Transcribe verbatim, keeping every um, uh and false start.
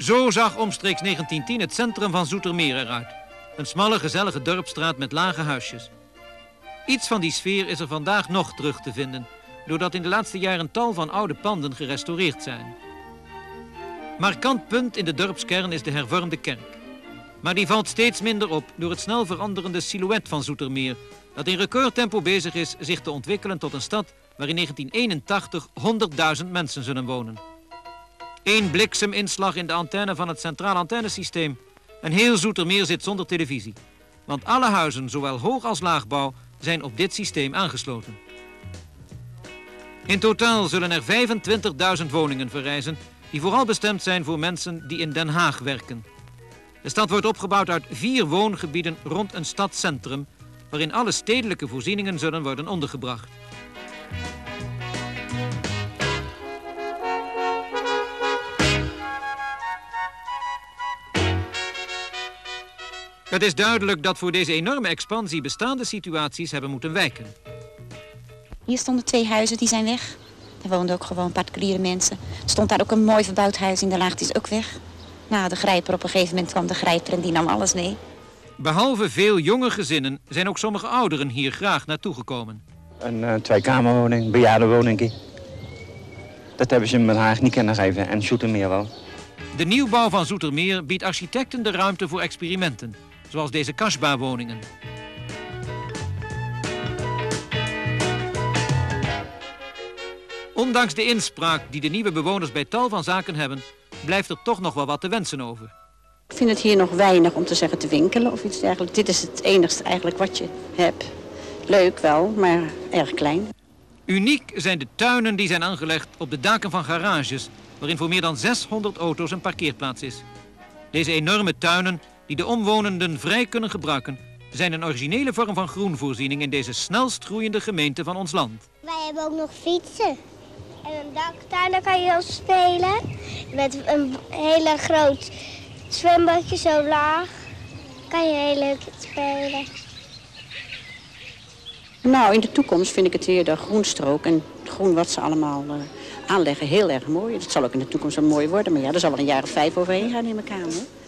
Zo zag omstreeks negentien tien het centrum van Zoetermeer eruit. Een smalle, gezellige dorpsstraat met lage huisjes. Iets van die sfeer is er vandaag nog terug te vinden, doordat in de laatste jaren tal van oude panden gerestaureerd zijn. Markant punt in de dorpskern is de hervormde kerk. Maar die valt steeds minder op door het snel veranderende silhouet van Zoetermeer, dat in recordtempo bezig is zich te ontwikkelen tot een stad waar in negentien eenentachtig honderdduizend mensen zullen wonen. Eén blikseminslag in de antenne van het centraal antennesysteem en heel Zoetermeer zit zonder televisie. Want alle huizen, zowel hoog als laagbouw, zijn op dit systeem aangesloten. In totaal zullen er vijfentwintigduizend woningen verrijzen, die vooral bestemd zijn voor mensen die in Den Haag werken. De stad wordt opgebouwd uit vier woongebieden rond een stadscentrum, waarin alle stedelijke voorzieningen zullen worden ondergebracht. Het is duidelijk dat voor deze enorme expansie bestaande situaties hebben moeten wijken. Hier stonden twee huizen, die zijn weg. Er woonden ook gewoon particuliere mensen. Er stond daar ook een mooi verbouwd huis in de laag, die is ook weg. Nou, de grijper, op een gegeven moment kwam de grijper en die nam alles mee. Behalve veel jonge gezinnen zijn ook sommige ouderen hier graag naartoe gekomen. Een uh, tweekamerwoning, bejaardenwoning. Dat hebben ze in Den Haag niet kunnen geven en Zoetermeer wel. De nieuwbouw van Zoetermeer biedt architecten de ruimte voor experimenten, zoals deze kasbah-woningen. Ondanks de inspraak die de nieuwe bewoners bij tal van zaken hebben, blijft er toch nog wel wat te wensen over. Ik vind het hier nog weinig om te zeggen te winkelen of iets dergelijks. Dit is het enigste eigenlijk wat je hebt. Leuk wel, maar erg klein. Uniek zijn de tuinen die zijn aangelegd op de daken van garages, waarin voor meer dan zeshonderd auto's een parkeerplaats is. Deze enorme tuinen, die de omwonenden vrij kunnen gebruiken, zijn een originele vorm van groenvoorziening in deze snelst groeiende gemeente van ons land. Wij hebben ook nog fietsen. En een daktuin, daar kan je op spelen. Met een hele groot zwembadje zo laag. Kan je heel leuk spelen. Nou, in de toekomst vind ik het hier de groenstrook en het groen wat ze allemaal uh, aanleggen heel erg mooi. Dat zal ook in de toekomst wel mooi worden. Maar ja, er zal wel een jaar of vijf overheen gaan in mijn kamer.